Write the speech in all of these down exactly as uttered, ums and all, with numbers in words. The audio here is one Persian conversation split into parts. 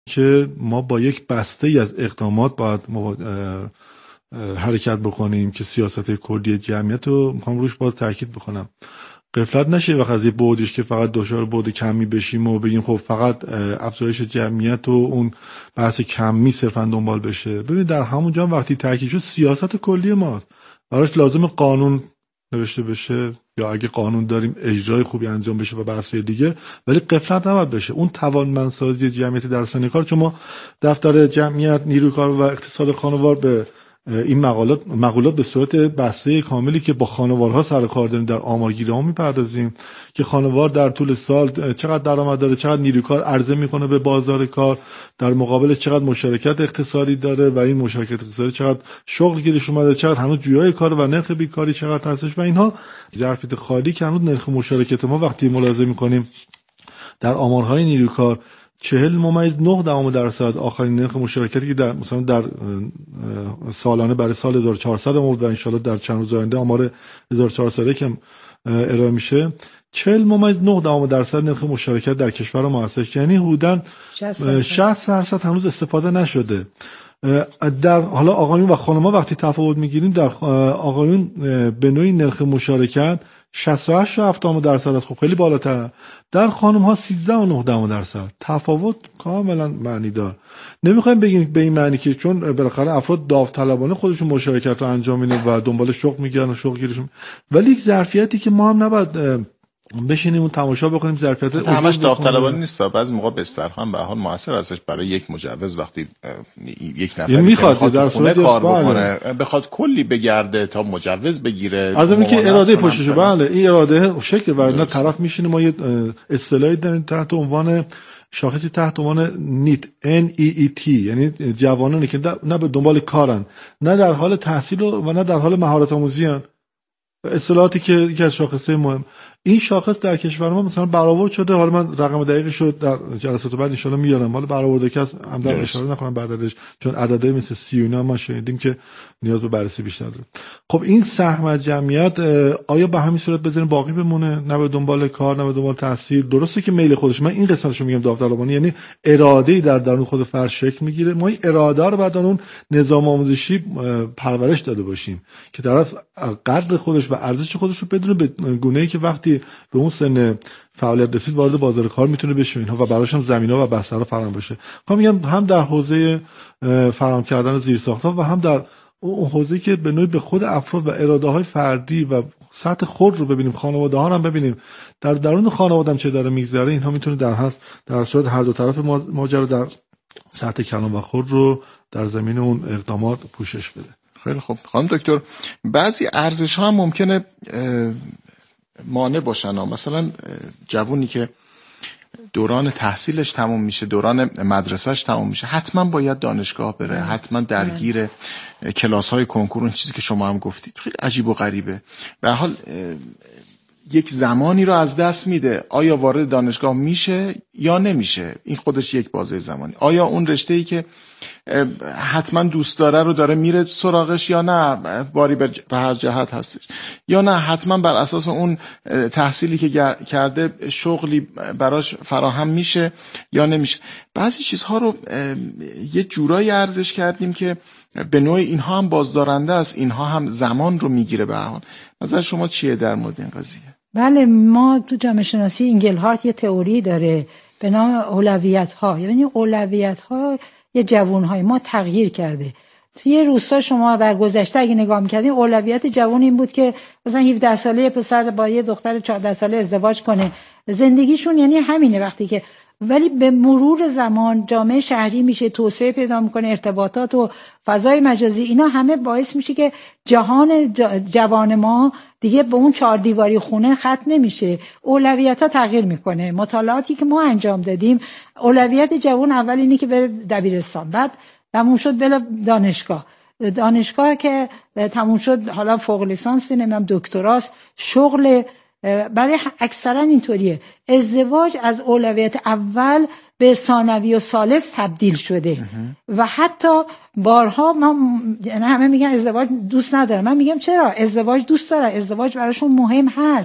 که ما با یک بسته ای از اقدامات باید حرکت بکنیم که سیاست کلی جمعیت رو میخوام روش باز تاکید بکنم. غفلت نشه و قضیه بودش که فقط دچار بود کمی بشیم و بگیم خب فقط افزایش جمعیت و اون بحث کمی صرفا دنبال بشه. ببینید در همون جا وقتی تاکید شد سیاست کلی ماست، براش لازم قانون نوشته بشه یا اگه قانون داریم اجرای خوبی انجام بشه و بحث‌های دیگه، ولی غفلت نباید بشه. اون توانمندسازی جمعیت در سن کار، چون ما دفتر جمعیت نیروی کار و اقتصاد خانوار به این مقالات مقولات به صورت بسته کاملی که با خانوارها سر کار داریم در آمارگیری ها میپردازیم که خانوار در طول سال چقدر درآمد داره، چقدر نیروی کار عرضه میکنه به بازار کار، در مقابل چقدر مشارکت اقتصادی داره و این مشارکت اقتصادی چقدر شغل گیرش اومده، چقدر هنوز جویای کار و نرخ بیکاری چقدر هستش و اینها ظرفیت خالی که هنوز نرخ مشارکت ما وقتی ملاحظه میکنیم در آمارهای نیروی کار چهل ممیز نه دهم درصد آخرین نرخ مشارکتی که در مثلا در سالانه برای سال هزار و چهارصد بود و انشالله در چند روز آینده آمار هزار و چهارصد که ارائه میشه چهل ممیز نه دهم درصد نرخ مشارکت در کشور ما هستش، یعنی حدوداً شصت درصد هنوز استفاده نشده. در حالا آقایون و خانم‌ها وقتی تفاوت میگیریم در آقایون به نوعی نرخ مشارکت شصت و هشت و هفت درصد است، خب خیلی بالاتر. در خانم ها سیزده و نه درصد، تفاوت کاملا معنی دار. نمیخوایم بگیم به این معنی که چون بالاخره افراد داوطلبانه خودشون مشارکت رو انجام میدن و دنبال شغل میگردن و شغل گیرشون، ولی یک ظرفیتی که ما هم نباید بشینیم و تماشا بکنیم. ظرفیت همش داوطلبانه نیست، بعضی موقع بسترها هم به حال موثر ازش برای یک مجوز وقتی یک نفر میخواد در خونه کار بکنه بخواد کلی بگرده تا مجوز بگیره، از اینکه که اراده پشتشه. بله این اراده شکل و نه طرف میشینه. ما یه اصطلاحی داریم تحت عنوان شاخصی تحت عنوان نیت ان ای ای تی، یعنی جوانانی که نه به دنبال کارن، نه در حال تحصیل و نه در حال مهارت آموزی ان. اصطلاحاتی که یکی از شاخصه مهم این شاخص در کشور ما مثلا برآورد شده. حالا من رقم دقیقش رو در جلسات بعد ان شاء الله میارم. حالا برآورده که از هم در اشاره نکنم بعد ازش، چون عددهای مثل سی و اینا ما شنیدیم که نیاز به بررسی بیشتر داره. خب این سهم از جمعیت آیا به همین صورت بذاریم باقی بمونه، نه به دنبال کار نه به دنبال تحصیل؟ درسته که میل خودش، من این قسمتشو میگم داوطلبانه، یعنی اراده‌ای در درون خود فرد شکل میگیره. ما این اراده رو بعد اون نظام آموزشی پرورش داده باشیم که طرف قدر خودش و ارزش خودش رو بدونه، به گونه‌ای که وقتی به اون سن فعالیت رسید وارد بازار کار میتونه بشه اینها و براش هم زمینه‌ها و بسترها فراهم بشه. خب میگم هم در حوزه فراهم کردن زیرساخت‌ها و هم در اون حوزه‌ای که به نوعی به خود افراد و اراده‌های فردی و سطح خود رو ببینیم، خانواده‌ها هم ببینیم، در درون خانواده‌ام چه داره میگذره، اینها میتونه در هست در صورت هر دو طرف ماجرا در سطح کلان و خود رو در زمین اون اقدامات پوشش بده. خیلی خوب. خانم دکتر، بعضی ارزش‌ها هم ممکنه مانع باشن. مثلا جوونی که دوران تحصیلش تموم میشه، دوران مدرسهش تموم میشه، حتما باید دانشگاه بره، حتما درگیر کلاس‌های کنکور، اون چیزی که شما هم گفتید خیلی عجیب و غریبه. به هر حال یک زمانی رو از دست میده. آیا وارد دانشگاه میشه یا نمیشه؟ این خودش یک بازه زمانی. آیا اون رشته‌ای که حتما دوست داره رو داره میره سراغش یا نه باری به هر جهت هستش، یا نه حتما بر اساس اون تحصیلی که کرده شغلی براش فراهم میشه یا نمیشه. بعضی چیزها رو یه جورایی ارزش کردیم که به نوعی اینها هم بازدارنده است، اینها هم زمان رو میگیره. به هر حال نظر شما چیه در مورد این قضیه؟ بله، ما تو جامعه شناسی اینگلهارت یه تئوری داره به نام اولویت ها، یعنی اولویت ها یه جوانهای ما تغییر کرده. توی روستا شما در گذشته اگه نگاه می‌کردین اولویت جوان این بود که مثلا هفده ساله پسر با یه دختر چهارده ساله ازدواج کنه، زندگیشون یعنی همینه. وقتی که ولی به مرور زمان جامعه شهری میشه، توسعه پیدا میکنه، ارتباطات و فضای مجازی، اینا همه باعث میشه که جهان جوان ما دیگه به اون چهار دیواری خونه ختم نمیشه، اولویت‌ها تغییر میکنه. مطالعاتی که ما انجام دادیم، اولویت جوان اول اینه که بره دبیرستان، بعد تموم شد بره دانشگاه، دانشگاه که تموم شد حالا فوق لیسانس، نمیدونم دکتراست، شغل. برای اکثرا اینطوریه. ازدواج از اولویت اول به ثانوی و ثالث تبدیل شده و حتی بارها ما یعنی همه میگن ازدواج دوست ندارم، من میگم چرا؟ ازدواج دوست دارن، ازدواج براشون مهم هست.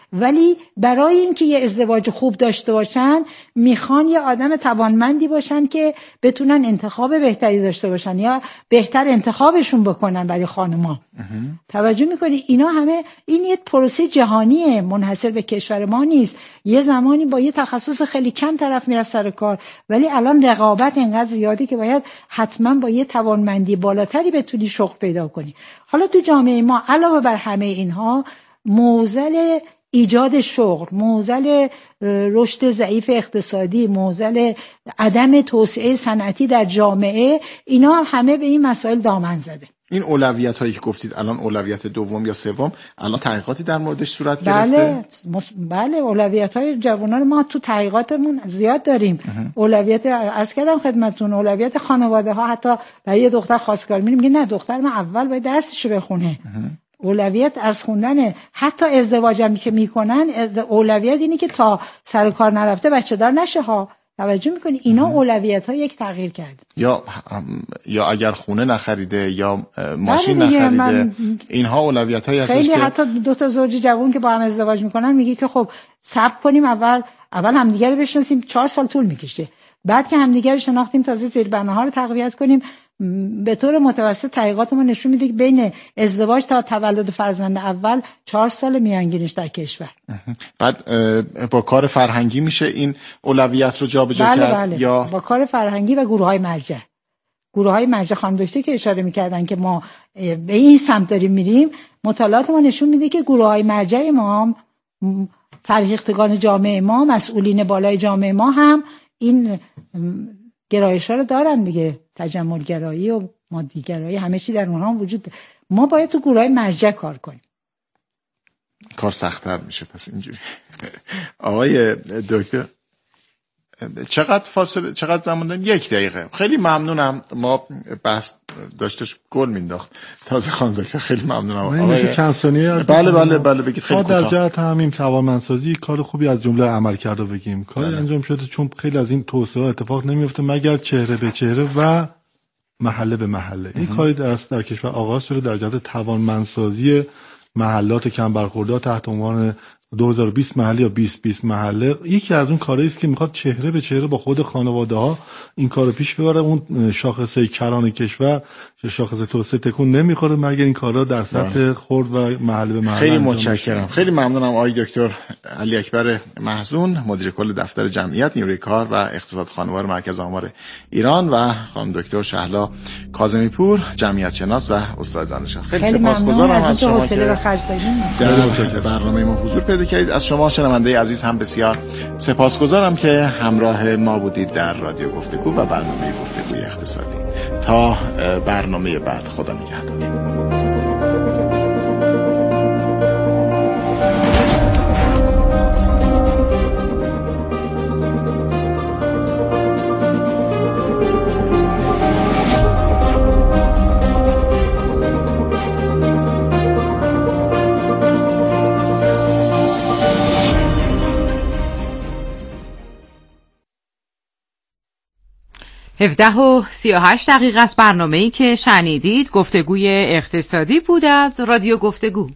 ولی برای اینکه یه ازدواج خوب داشته باشن میخوان یه آدم توانمندی باشن که بتونن انتخاب بهتری داشته باشن یا بهتر انتخابشون بکنن برای خانوما. توجه میکنی اینا همه این یه پروسه جهانیه، منحصر به کشور ما نیست. یه زمانی با یه تخصص خیلی کم طرف میرفت سر کار، ولی الان رقابت اینقدر زیاده که باید حتما با یه توانمندی بالاتری بتونی شغل پیدا کنی. حالا تو جامعه ما علاوه بر همه اینها معضل ایجاد شغل، معضل رشد ضعیف اقتصادی، معضل عدم توسعه صنعتی در جامعه، اینا همه به این مسائل دامن زده. این اولویت هایی که گفتید الان اولویت دوم یا سوم، الان تحقیقاتی در موردش صورت بله گرفته؟ مس... بله اولویت های جوانان ما تو تحقیقاتمون زیاد داریم. اولویت عرض کردم خدمتتون، اولویت خانواده ها حتی برای یه دختر خواستگار میریم میگه نه دختر من اول باید درسشو بخونه. اولویت از خوندن، حتی ازدواجم که میکنن از اولویت اینه که تا سر کار نرفته بچه دار نشه ها. توجه میکنی اینا اولویت ها یک تغییر کرد. یا یا اگر خونه نخریده یا ماشین نخریده من... اینها اولویت هایی هستش خیلی که حتی دو تا زوج جوان که با هم ازدواج میکنن میگه که خب صبر کنیم، اول اول همدیگه رو بشناسیم، چهار سال طول میکشه، بعد که همدیگه رو شناختیم تازه زیر بنا ها رو تقویت کنیم. به طور متوسط تحقیقات ما نشون میده که بین ازدواج تا تولد فرزند اول چهار سال میانگینش در کشور. بعد با کار فرهنگی میشه این اولویت رو جابجا بله کرد بله. یا با کار فرهنگی و گروه‌های مرجع. گروه‌های مرجع خانم دکتر که اشاره می‌کردن که ما به این سمت داریم میریم، مطالعات ما نشون میده که گروه‌های مرجع ما، فرهیختگان جامعه ما، مسئولین بالای جامعه ما هم این گرایش‌ها رو دارن دیگه، تجمل گرایی و مادی گرایی همه چی در اونها وجود داره. ما باید تو گروه‌های مرجع کار کنیم. کار سخت‌تر میشه پس اینجوری. آقای دکتر چقدر فاصله چقدر زمان داریم؟ یک دقیقه. خیلی ممنونم. ما بحث داشتش گل مینداخت تازه خانم دکتر، خیلی ممنونم. آقای چند ثانیه بله بله بله بگید خیلی کوتاه. کوتاه. در جهت همین توانمندسازی کار خوبی از جمله عملکرد رو بگیم. کاری انجام شده چون خیلی از این توسعه اتفاق نمیفته مگر چهره به چهره و محله به محله. این کاری در در کشور آغاز شده در جهت توانمندسازی محلات کم برخوردار تحت عنوان دو هزار و بیست محله یا بیست بیست محله. یکی از اون کارهایی است که میخواد چهره به چهره با خود خانواده ها این کارو پیش ببره. اون شاخصه کران کشور شاخصه توسعه تکون نمیخوره مگر این کارا در سطح خرد و محله به محله. خیلی متشکرم. خیلی ممنونم آقای دکتر علی اکبر محزون، مدیر کل دفتر جمعیت نیروی کار و اقتصاد خانوار مرکز آمار ایران، و خانم دکتر شهلا کاظمی پور، جمعیت شناس و استاد دانشگاه. خیلی, خیلی سپاسگزارم از شما که در برنامه ما حضور پیدا کردید. از شما شنونده عزیز هم بسیار سپاسگزارم که همراه ما بودید در رادیو گفتگو و برنامه گفتگوی اقتصادی. تا برنامه بعد، خدا نگهدار. هفده و سی و هشت دقیقه است. برنامه‌ای که شنیدید گفتگوی اقتصادی بود از رادیو گفتگو.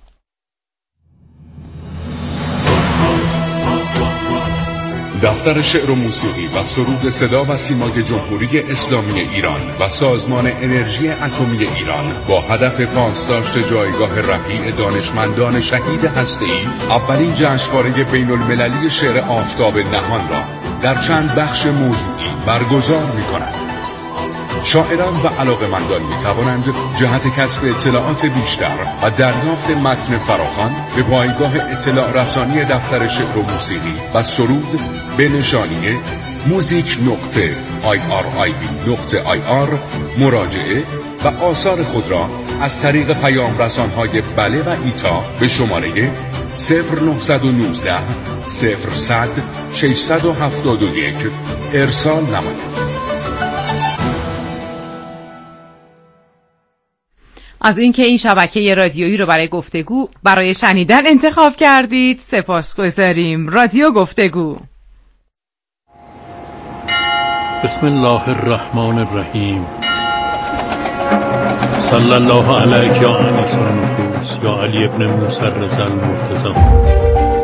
دفتر شعر و موسیقی و سرود صدا و سیمای جمهوری اسلامی ایران و سازمان انرژی اتمی ایران با هدف پاسداشت جایگاه رفیع دانشمندان شهید هسته‌ای اولین جشنواره بین المللی شعر آفتاب نهان را در چند بخش موضوعی برگزار می‌کند. شاعران و علاقه‌مندان می‌توانند جهت کسب اطلاعات بیشتر و دریافت متن فراخوان به پایگاه اطلاع رسانی دفتر شعر و موسیقی و سرود به نشانی موزیک نقطه آی آر آی بی نقطه آی آر مراجعه و آثار خود را از طریق پیام رسان‌های بله و ایتا به شماره صفر نه یک نه صفر صد ششصد و هفتاد و یک ارسال نمایید. از اینکه این شبکه رادیویی رو برای گفتگو برای شنیدن انتخاب کردید سپاسگزاریم. رادیو گفتگو. بسم الله الرحمن الرحیم. صلی الله علیک یا انیس النفوس یا علی ابن موسی الرضا المرتضی.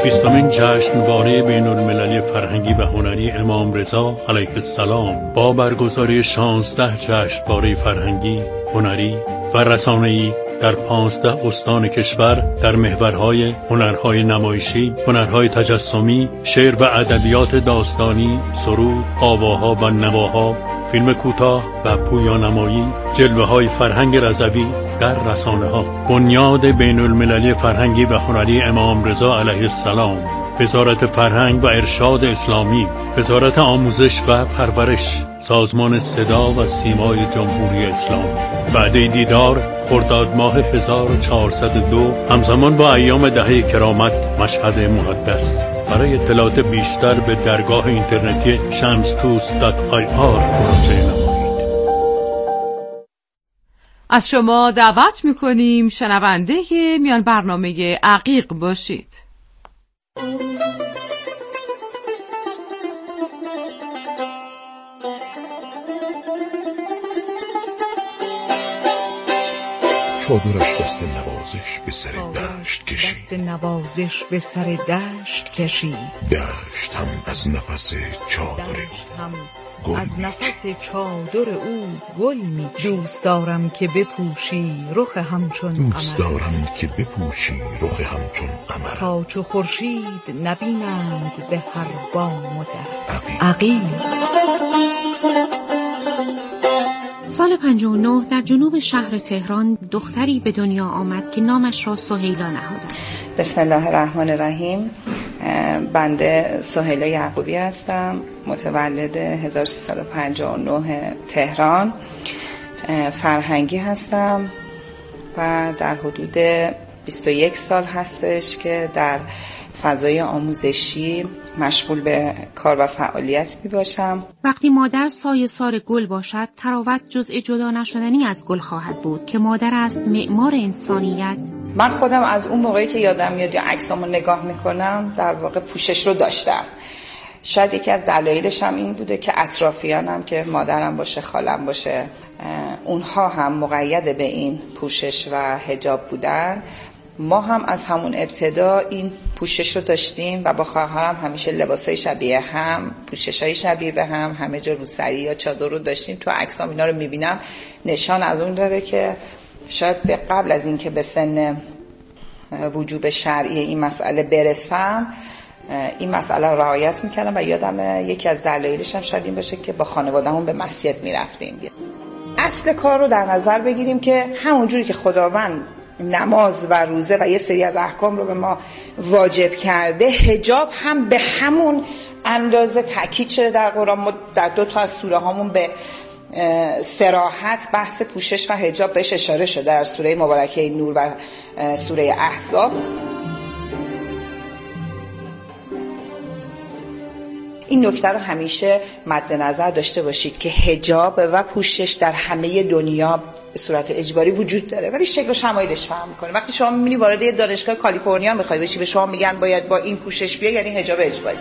بیستمین جشنواره بین المللی فرهنگی و هنری امام رضا علیه السلام با برگزاری شانزده جشنواره فرهنگی، هنری و رسانه‌ای در پانزده استان کشور در محورهای هنرهای نمایشی، هنرهای تجسمی، شعر و ادبیات داستانی، سرود، آواها و نواها، فیلم کوتاه و پویانمایی، جلوه‌های فرهنگ رضوی در رسانه‌ها. بنیاد بین المللی فرهنگی و هنری امام رضا علیه السلام، وزارت فرهنگ و ارشاد اسلامی، وزارت آموزش و پرورش، سازمان صدا و سیمای جمهوری اسلامی. وعده دیدار خرداد ماه هزار و چهارصد و دو همزمان با ایام دهه کرامت مشهد مقدس. برای اطلاعات بیشتر به درگاه اینترنتی شمستوس دات آی آر مراجعه نمایید. از شما دعوت میکنیم شنونده میان برنامه عقیق باشید. چادرش دست نوازش به سر دشت کشید، دست نوازش به سر دشت کشید، دشت هم از نفس چادر او گل از نفس چادر او گل می. دوست دارم که بپوشی رخ همچون قمر، دوست دارم که بپوشی رخ همچون قمر، تا چو خورشید نبینند به هر بام و در. عقیل. سال پنجاه و نه در جنوب شهر تهران دختری به دنیا آمد که نامش را سهیلا نهادند. بسم الله الرحمن الرحیم. بنده سهیلا یعقوبی هستم، متولد هزار و سیصد و پنجاه و نه تهران، فرهنگی هستم و در حدود بیست و یک سال هستش که در فضای آموزشی مشغول به کار و فعالیت می باشم. وقتی مادر سایه سار گل باشد، تراوت جزء جدا نشدنی از گل خواهد بود که مادر است معمار انسانیت. من خودم از اون موقعی که یادم میاد یا عکسامو نگاه میکنم در واقع پوشش رو داشتم. شاید یکی از دلایلش هم این بوده که اطرافیانم که مادرم باشه، خالم باشه، اونها هم مقید به این پوشش و حجاب بودن. ما هم از همون ابتدا این پوشش رو داشتیم و با خواهرم همیشه لباسای شبیه هم، پوششای شبیه به هم، همه جا روسری یا چادر رو داشتیم. تو عکسام اینا رو میبینم، نشان از اون داره که شاید به قبل از این که به سن وجوب شرعی این مسئله برسم این مسئله رو رعایت میکردم و یادم یکی از دلایلش هم شاید این باشه که با خانواده‌مون به مسجد میرفتیم. اصل کار رو در نظر بگیریم که همونجوری که خداوند نماز و روزه و یه سری از احکام رو به ما واجب کرده، حجاب هم به همون اندازه تاکید شده در قرآن. ما در دو تا از سوره هامون به صراحت بحث پوشش و حجاب بهش اشاره شده، در سوره مبارکه نور و سوره احزاب. این نکته رو همیشه مد نظر داشته باشید که حجاب و پوشش در همه دنیا به صورت اجباری وجود داره، ولی شکل و شمایلش فرق میکنه. وقتی شما میبینی وارد یه دانشگاه کالیفرنیا میخوای بشی، به شما میگن باید با این پوشش بیای، یعنی حجاب اجباری.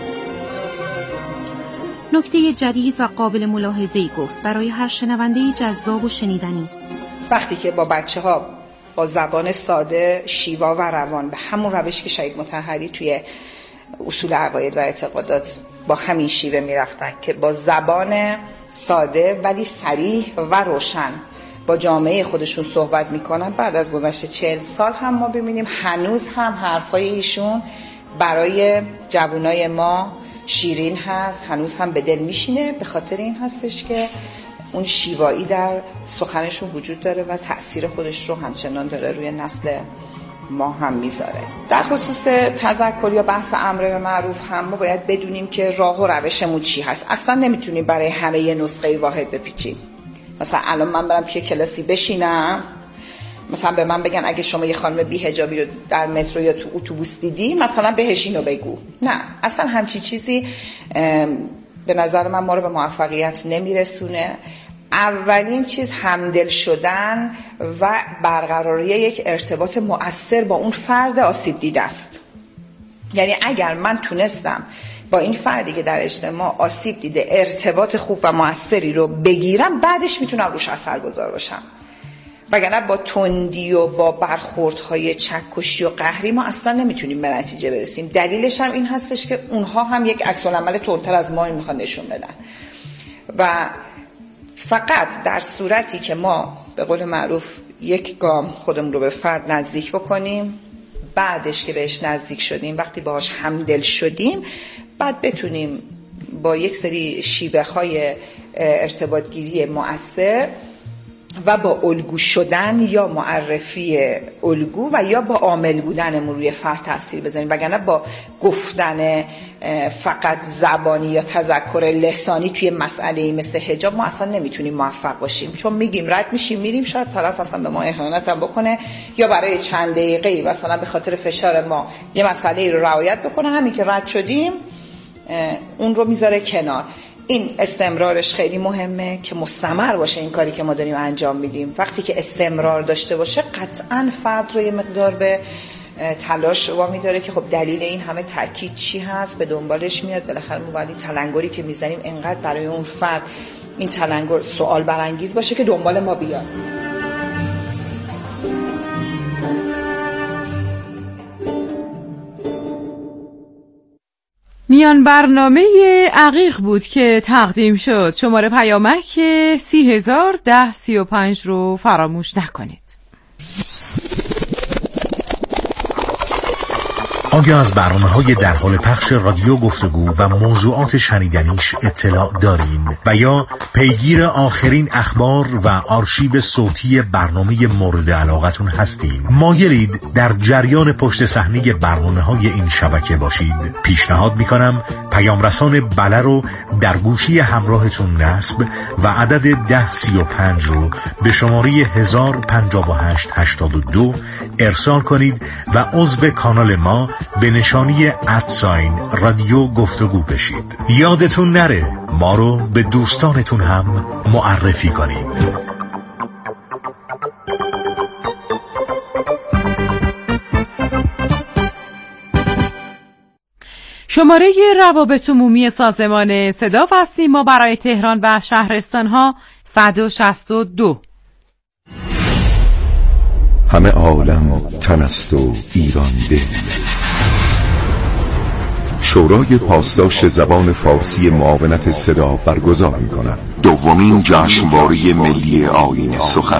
نکته جدید و قابل ملاحظه‌ای گفت برای هر شنونده جذاب و شنیدنی است. وقتی که با بچه‌ها با زبان ساده، شیوا و روان، به همون روشی که شهید مطهری توی اصول عقاید و اعتقادات با همین شیوه میرفتن که با زبان ساده ولی صریح و روشن با جامعه خودشون صحبت میکنن، بعد از گذشت چهل سال هم ما ببینیم هنوز هم حرفای ایشون برای جوانای ما شیرین هست، هنوز هم به دل میشینه. به خاطر این هستش که اون شیوایی در سخنشون وجود داره و تأثیر خودش رو همچنان داره روی نسل ما هم میذاره. در خصوص تذکر یا بحث امر به معروف هم ما باید بدونیم که راه و روشمون چی هست. اصلا نمیتونیم برای همه یه نسخه واحد بپیچیم. مثلا الان من برم توی کلاسی بشینم، مثلا به من بگن اگه شما یه خانم بی حجابی رو در مترو یا تو اتوبوس دیدی مثلا بهش اینو بگو. نه، اصلا همچی چیزی به نظر من ما رو به موفقیت نمیرسونه. اولین چیز همدل شدن و برقراری یک ارتباط مؤثر با اون فرد آسیب دیده است. یعنی اگر من تونستم با این فردی که در اجتماع آسیب دیده ارتباط خوب و مؤثری رو بگیرم، بعدش میتونم روش اثرگذار باشم. وگرنه با تندی و با برخوردهای چکشی و قهری ما اصلا نمیتونیم به نتیجه برسیم. دلیلش هم این هستش که اونها هم یک عکس العمل تندتر از ما میخوان نشون بدن و فقط در صورتی که ما به قول معروف یک گام خودمون رو به فرد نزدیک بکنیم، بعدش که بهش نزدیک شدیم، وقتی باهاش همدل شدیم، بعد بتونیم با یک سری شیوه های ارتباط گیری مؤثر و با الگو شدن یا معرفی الگو و یا با عامل بودنمون روی فرد تاثیر بذاریم. وگرنه با گفتن فقط زبانی یا تذکر لسانی توی مسئله مثل حجاب ما اصلا نمیتونیم موفق باشیم، چون میگیم رد میشیم میریم، شاید طرف اصلا به ما اهانت هم بکنه یا برای چند دقیقه مثلا به خاطر فشار ما یه مسئله رو رعایت بکنه، همین که رد شدیم اون رو میذاره کنار. این استمرارش خیلی مهمه که مستمر باشه این کاری که ما داریم انجام میدیم. وقتی که استمرار داشته باشه قطعاً فرد رو یه مقدار به تلاش وامی داره که خب دلیل این همه تاکید چی هست، به دنبالش میاد. بالاخره ما باید این تلنگری که میزنیم انقدر برای اون فرد این تلنگر سوال برانگیز باشه که دنبال ما بیاد. میان برنامه عقیق بود که تقدیم شد. شماره پیامک سی هزار ده سی و پنج رو فراموش نکنید. آیا از برنامه‌های در حال پخش رادیو گفتگو و موضوعات شنیدنیش اطلاع دارین و یا پیگیر آخرین اخبار و آرشیو صوتی برنامه مورد علاقتون هستین؟ مایلید در جریان پشت صحنه برنامه‌های این شبکه باشید؟ پیشنهاد می‌کنم پیام رسان بله رو در گوشی همراهتون نصب و عدد ده سی و پنج رو به شماره هزار و پنجاه و هشت هشتاد و دو ارسال کنید و عضو کانال ما به نشانی ادساین رادیو گفتگو بشید. یادتون نره ما رو به دوستانتون هم معرفی کنید. شماره روابط عمومی سازمان صدا و سیما برای تهران و شهرستان‌ها صد و شصت و دو. همه عالم تن است و ایران دل. شورای پاسداشت زبان فارسی معاونت صدا برگزار می‌کند دومین جشنواره ملی آیین سخن.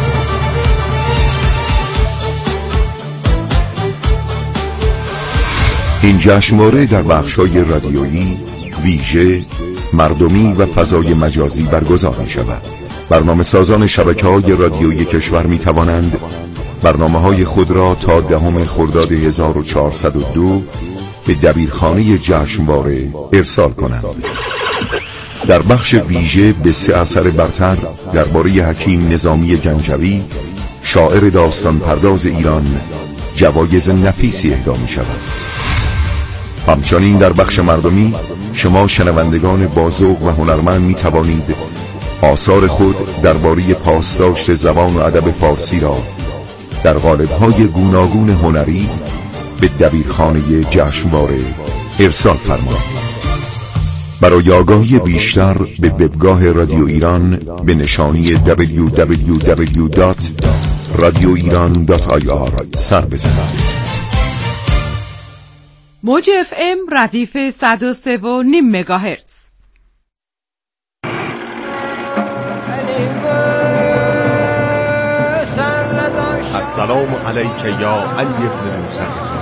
این جشنواره در بخش‌های رادیویی، ویژه، مردمی و فضای مجازی برگزار می‌شود. برنامه سازان شبکه‌های رادیویی کشور می‌توانند برنامه‌های خود را تا دهم خرداد هزار و چهارصد و دو به دبیرخانه جشنواره ارسال کنند. در بخش ویژه به سه اثر برتر درباره حکیم نظامی گنجوی، شاعر داستان پرداز ایران، جوایز نفیسی اهدا می‌شود. همچنین در بخش مردمی شما شنوندگان بازوق و هنرمند می‌توانید آثار خود درباره پاسداشت زبان و ادب فارسی را در قالب‌های گوناگون هنری به دبیرخانه جشنواره ارسال فرمایید. برای آگاهی بیشتر به وبگاه رادیو ایران به نشانی دبلیو دبلیو دبلیو دات رادیو ایران دات آی آر سر بزنید. موج اف ام ردیف صد و سه و نیم مگاهرتز. السلام علیک یا علی ابن موسی رضا.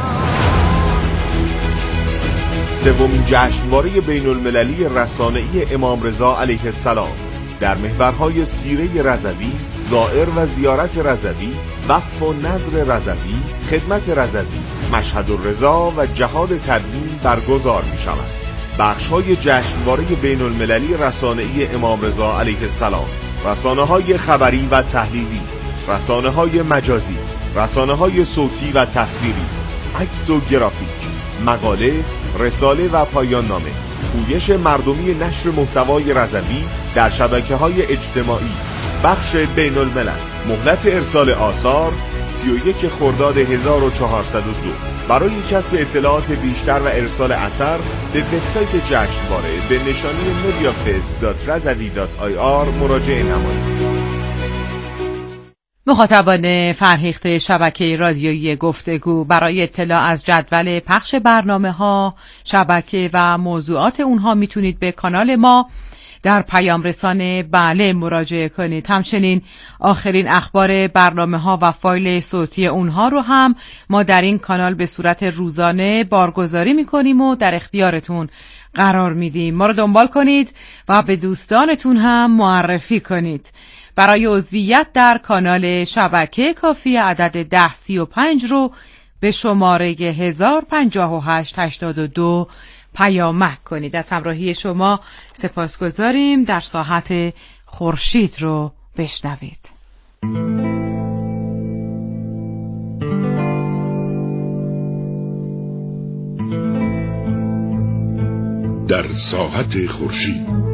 سومین جشنواره بین المللی رسانه‌ای امام رضا علیه السلام در محورهای سیره رضوی، زائر و زیارت رضوی، وقف و نظر رضوی، خدمت رضوی، مشهد الرضا و جهاد تدوین برگزار می شود. بخش‌های جشنواره بین المللی رسانه‌ای امام رضا علیه السلام: رسانه‌های خبری و تحلیلی، رسانه‌های مجازی، رسانه‌های صوتی و تصویری، عکس و گرافیک، مقاله، رساله و پایان نامه، پویش مردمی نشر محتوای رضوی در شبکه‌های اجتماعی، بخش بین الملل. مهلت ارسال آثار سی و یک خرداد هزار و چهارصد و دو. برای کسب اطلاعات بیشتر و ارسال اثر به وبسایت جشنواره به نشانی mediafest دات رضوی دات آی آر مراجعه نمایید. مخاطبان فرهیخته شبکه رادیویی گفتگو، برای اطلاع از جدول پخش برنامه ها، شبکه و موضوعات اونها میتونید به کانال ما در پیام رسانه بله مراجعه کنید. همچنین آخرین اخبار برنامه ها و فایل صوتی اونها رو هم ما در این کانال به صورت روزانه بارگذاری میکنیم و در اختیارتون قرار میدیم. ما رو دنبال کنید و به دوستانتون هم معرفی کنید. برای عضویت در کانال شبکه کافی عدد ده سی و پنج رو به شماره هزار و پنجاه و هشت هشتاد و دو پیامک کنید. از همراهی شما سپاسگزاریم. در ساحت خورشید رو بشنوید. در ساحت خورشید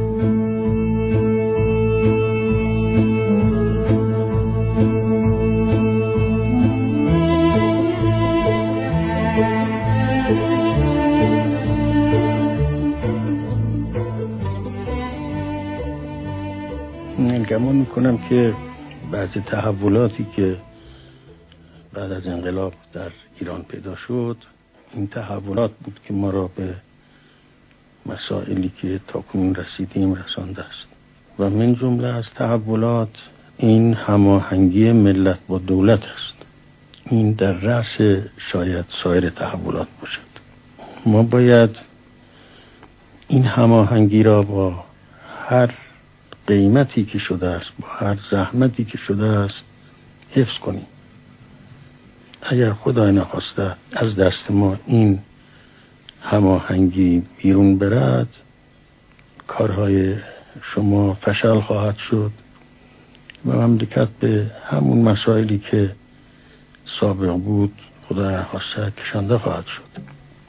گمان میکنم که بعضی تحولاتی که بعد از انقلاب در ایران پیدا شد، این تحولات بود که ما را به مسائلی که تاکنون رسیدیم رسانده است. و من جمله از تحولات این هماهنگی ملت با دولت است. این در رأس شاید سایر تحولات باشد. ما باید این هماهنگی را با هر قیمتی که شده است، با هر زحمتی که شده است حفظ کنیم. اگر خدای نخواسته از دست ما این هماهنگی بیرون برد، کارهای شما فشل خواهد شد و مملکت به همون مسائلی که سابق بود خدای نخواسته کشانده خواهد شد.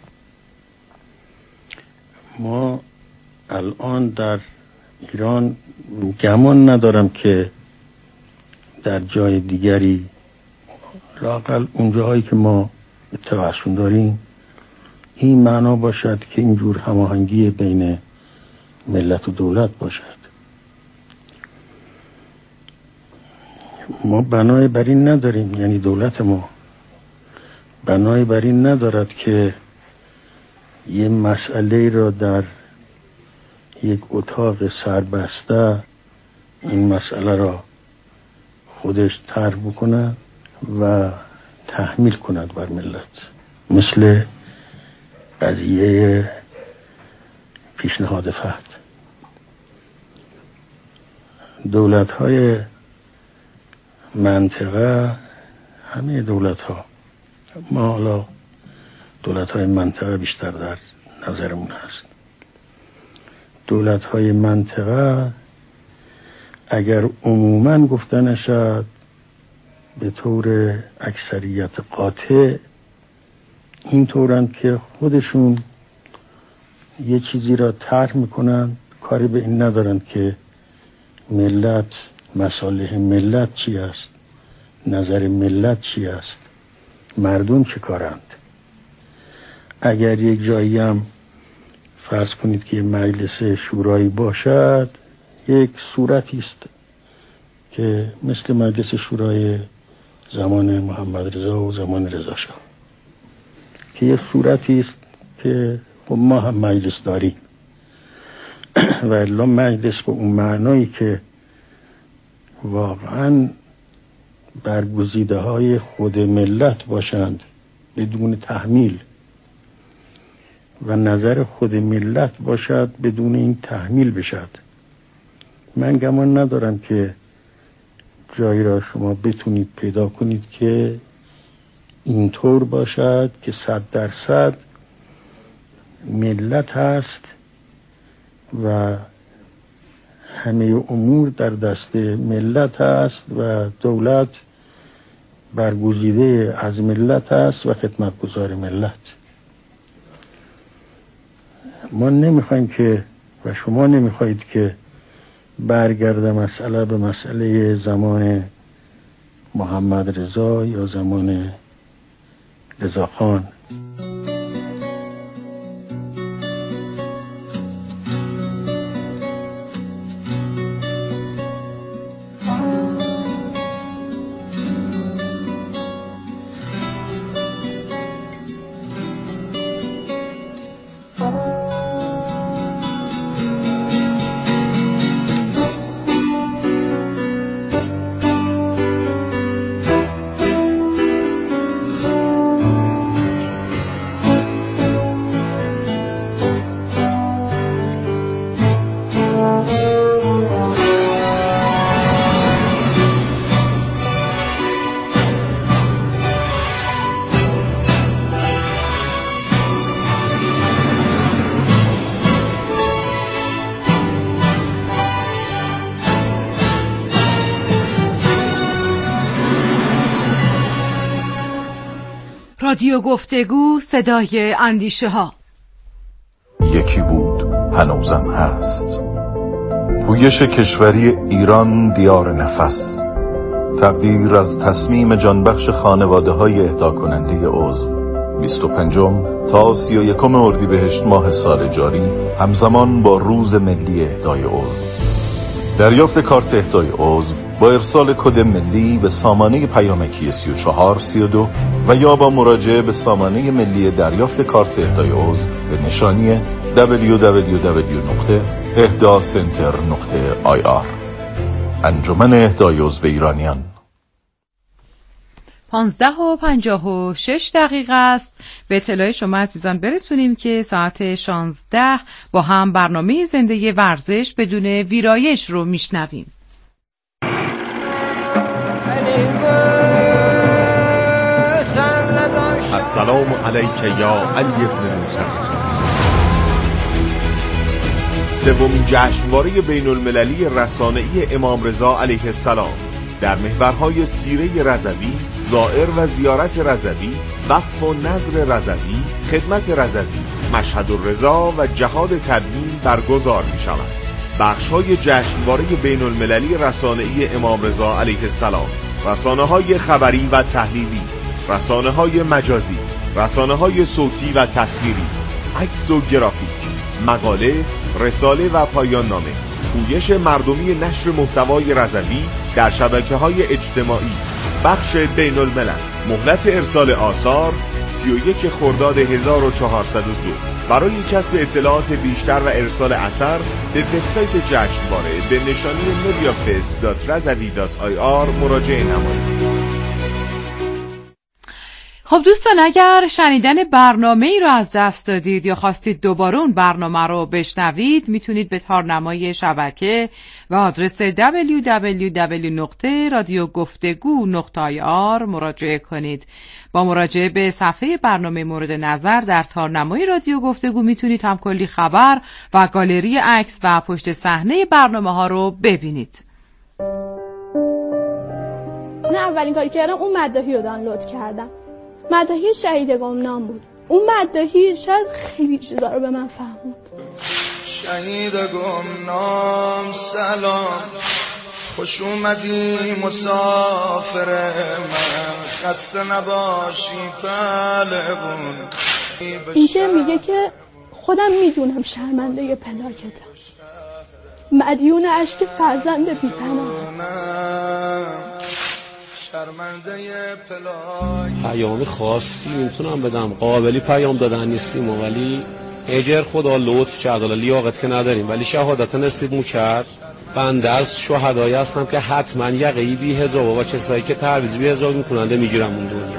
ما الان در ایران گمان ندارم که در جای دیگری، لااقل اونجاهایی که ما اطلاعشون داریم، این معنا باشد که اینجور هماهنگی بین ملت و دولت باشد. ما بنای بر این نداریم، یعنی دولت ما بنای بر این ندارد که یه مسئله را در یک اتاق سربسته این مسئله را خودش طرح بکند و تحمیل کند بر ملت، مثل قضیه پیشنهاد فتح. دولت‌های منطقه، همه دولت‌ها، ما حالا دولت‌های منطقه بیشتر در نظرمون هست. دولت‌های منطقه اگر عموماً گفته نشد، به طور اکثریت قاطع این طورند که خودشون یه چیزی را طرح میکنن، کاری به این ندارن که ملت، مصالح ملت چی است، نظر ملت چی است، مردم چه کارند. اگر یک جایی هم فرض کنید که مجلس شورایی باشد، یک صورتی است که مثل مجلس شورای زمان محمد رضا و زمان رضا شاه، که یک صورتی است که ما هم مجلس داریم و الا مجلس به اون معنایی که واقعا برگزیده های خود ملت باشند بدون تحمیل و نظر خود ملت باشد بدون این تحمیل بشد. من گمان ندارم که جایی را شما بتونید پیدا کنید که اینطور باشد که صد درصد ملت هست و همه امور در دست ملت هست و دولت برگزیده از ملت هست و خدمتگزار ملت. ما نمیخوایم که و شما نمیخواید که برگرده مسئله به مسئله زمان محمد رضا یا زمان رضا خان. رادیو گفتگو، صدای اندیشه ها. یکی بود هنوزم هست. پویش کشوری ایران دیار نفس. تقدیر از تصمیم جانبخش خانواده های اهدا کننده عضو بیست و پنجم تا سی و یکم اردیبهشت ماه سال جاری، همزمان با روز ملی اهدای عضو. دریافت کارت اهدای عضو با ارسال کد ملی به سامانه پیامکی سی و چهار سی و دو و یا با مراجعه به سامانه ملی دریافت کارت اهدای عضو به نشانی دبلیو دبلیو دبلیو دات اهدا سنتر دات آی آر. انجمن اهدای عضو ایرانیان. پانزده و پنجاه و شش دقیقه است. به اطلاع شما عزیزان برسونیم که ساعت شانزده با هم برنامه زنده ورزش بدون ویرایش رو میشنویم. السلام علیک یا علی ابن موسی. سومین جشنواره بین المللی رسانه‌ای امام رضا علیه السلام در محورهای سیره رضوی، زائر و زیارت رضوی، وقف و نظر رضوی، خدمت رضوی، مشهد الرضا و جهاد تبیین برگزار می شود. بخش‌های جشنواره بین المللی رسانه‌ای امام رضا علیه السلام: رسانه‌های خبری و تحلیلی، رسانه‌های مجازی، رسانه‌های صوتی و تصویری، عکس و گرافیک، مقاله، رساله و پایان نامه، پویش مردمی نشر محتوای رضوی در شبکه‌های اجتماعی، بخش بین الملل. مهلت ارسال آثار سی و یک خرداد هزار و چهارصد و دو. برای کسب اطلاعات بیشتر و ارسال اثر به وبسایت جشنواره به نشانی mediafest دات رضوی دات آی آر مراجعه نمایید. خب دوستان، اگر شنیدن برنامه ای رو از دست دادید یا خواستید دوباره اون برنامه رو بشنوید، میتونید به تارنمای شبکه و آدرس دبلیو دبلیو دبلیو دات رادیو گفتگو دات آی آر مراجعه کنید. با مراجعه به صفحه برنامه مورد نظر در تارنمای رادیو گفتگو میتونید هم کلی خبر و گالری عکس و پشت صحنه برنامه ها رو ببینید. من اولین کاری کردم اون مداحی رو دانلود کردم. مداحی شهید گمنام بود. اون مداحی شاید خیلی چیزا رو به من فهموند. شهید گمنام سلام، خوش اومدی مسافر من، خسته نباشی پهلوون. اینجا میگه که خودم میدونم شرمنده پلاکتم، مدیون اشک فرزند بی‌پناه. پیام خاصی میتونم بدم، قابلی پیام دادن نیستیم ولی اگر خدا لطف کرد، لیاقت که نداریم ولی شهادت نصیب مو کرد. بنده از شهدایی هستم که حتما یقه‌ای بی حجاب و کسایی که تعویض بی حجاب میکننده میگیرم اون دنیا.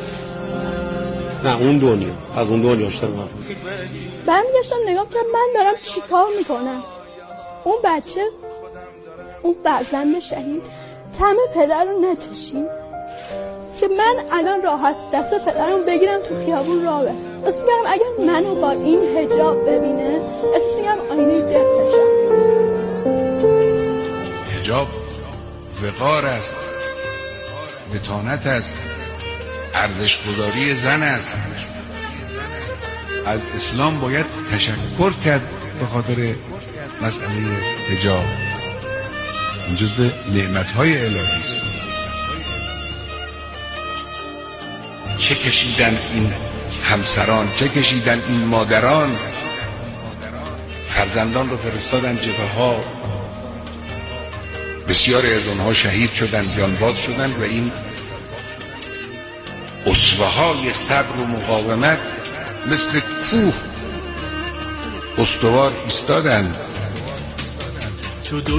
نه اون دنیا، از اون دنیا اشتر من برمیگشتم نگاه کنم من دارم چیکار میکنم. اون بچه، اون فرزند شهید طعم پدر رو نچشید که من الان راحت دست پدرم بگیرم تو خیابون راه برم. اسم میگم اگر منو با این حجاب ببینه، اسم میگم آینه دقشم. حجاب وقار است، متانت است، ارزش‌گذاری زن است. از اسلام باید تشکر کرد به خاطر مسئله حجاب. این جزو نعمت‌های الهی است. چه کشیدن این همسران، چه کشیدن این مادران، فرزندان رو فرستادن جبهه‌ها، بسیاری از اونها شهید شدن، جانباز شدن و این اسوه‌های صبر و مقاومت مثل کوه استوار ایستادن.